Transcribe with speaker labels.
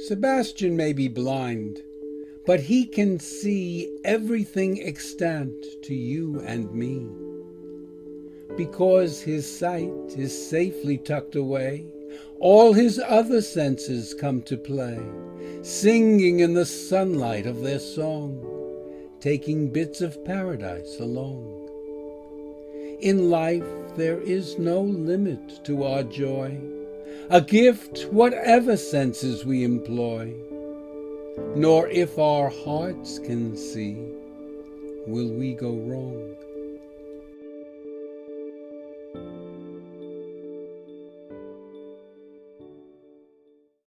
Speaker 1: Sebastian may be blind, but he can see everything extant to you and me. Because his sight is safely tucked away, all his other senses come to play, singing in the sunlight of their song, taking bits of paradise along. In life there is no limit to our joy, a gift whatever senses we employ, nor if our hearts can see, will we go wrong.